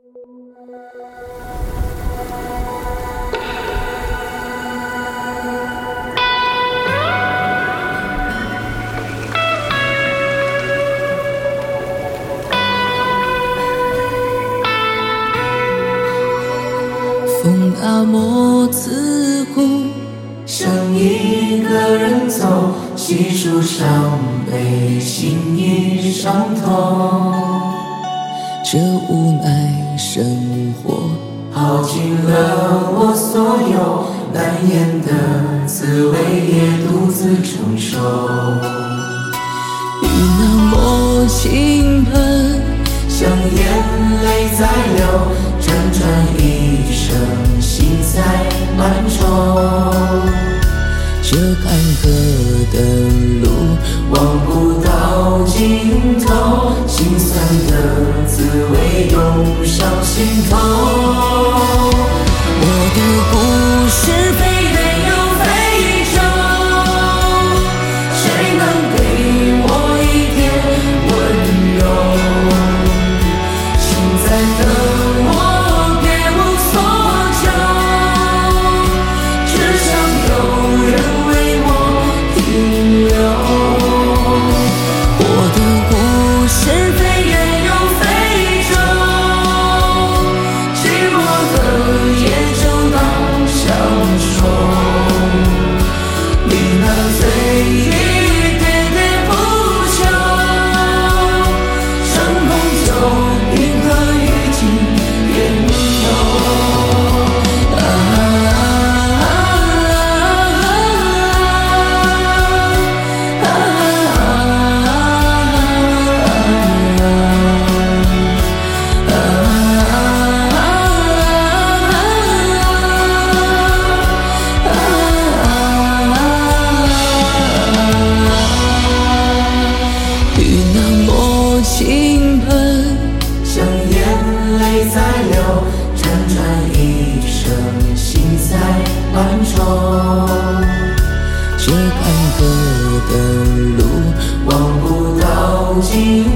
风打磨刺骨， 像一个人走，细数伤悲，心已伤痛。 这无奈生活耗尽了我所有，难言的滋味也独自承受。 雨那么倾盆， 像眼泪在流，辗转一生，心在漫中。 这坎坷的路望不到尽头，心酸的滋味涌上心头。 我的故事飞远又飞舟，谁能给我一点温柔？心在等我，别无所求，只想有人为我停留。 我的故事飞远又飞舟，寂寞的夜就当相守。你那醉意喋喋不休，成空就凭何与尽烟游。 雨那么倾盆， 像眼泪在流，辗转一生，心在漫中。 这坎坷的路望不到尽